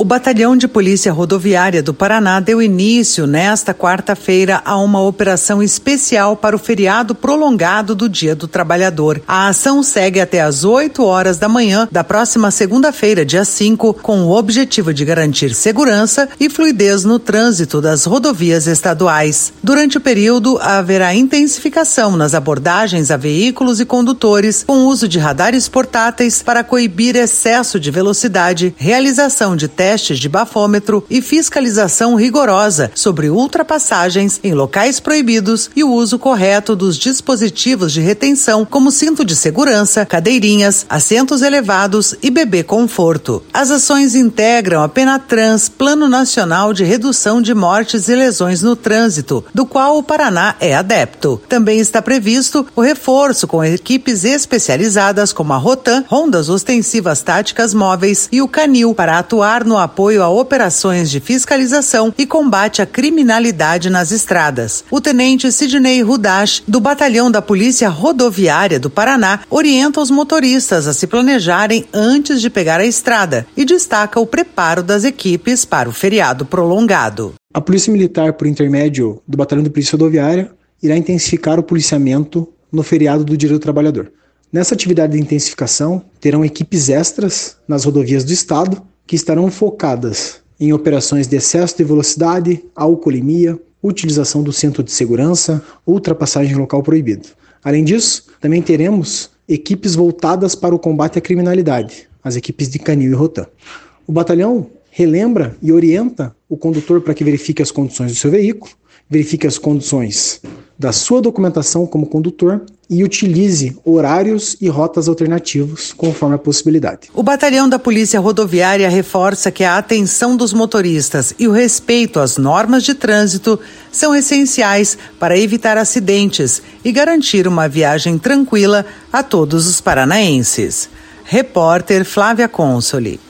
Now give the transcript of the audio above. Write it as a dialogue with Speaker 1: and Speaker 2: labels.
Speaker 1: O Batalhão de Polícia Rodoviária do Paraná deu início, nesta quarta-feira, a uma operação especial para o feriado prolongado do Dia do Trabalhador. A ação segue até às 8 horas da manhã da próxima segunda-feira, dia 5, com o objetivo de garantir segurança e fluidez no trânsito das rodovias estaduais. Durante o período, haverá intensificação nas abordagens a veículos e condutores com uso de radares portáteis para coibir excesso de velocidade, realização de testes de bafômetro e fiscalização rigorosa sobre ultrapassagens em locais proibidos e o uso correto dos dispositivos de retenção, como cinto de segurança, cadeirinhas, assentos elevados e bebê conforto. As ações integram a Penatrans, Plano Nacional de Redução de Mortes e Lesões no Trânsito, do qual o Paraná é adepto. Também está previsto o reforço com equipes especializadas como a Rotan, Rondas Ostensivas Táticas Móveis e o Canil para atuar no apoio a operações de fiscalização e combate à criminalidade nas estradas. O tenente Sidney Rudash, do Batalhão da Polícia Rodoviária do Paraná, orienta os motoristas a se planejarem antes de pegar a estrada e destaca o preparo das equipes para o feriado prolongado.
Speaker 2: A Polícia Militar, por intermédio do Batalhão de Polícia Rodoviária, irá intensificar o policiamento no feriado do Dia do Trabalhador. Nessa atividade de intensificação, terão equipes extras nas rodovias do estado que estarão focadas em operações de excesso de velocidade, alcoolemia, utilização do cinto de segurança, ultrapassagem em local proibido. Além disso, também teremos equipes voltadas para o combate à criminalidade, as equipes de Canil e Rotan. O batalhão relembra e orienta o condutor para que verifique as condições do seu veículo, verifique as condições da sua documentação como condutor e utilize horários e rotas alternativos conforme a possibilidade.
Speaker 1: O Batalhão da Polícia Rodoviária reforça que a atenção dos motoristas e o respeito às normas de trânsito são essenciais para evitar acidentes e garantir uma viagem tranquila a todos os paranaenses. Repórter Flávia Consoli.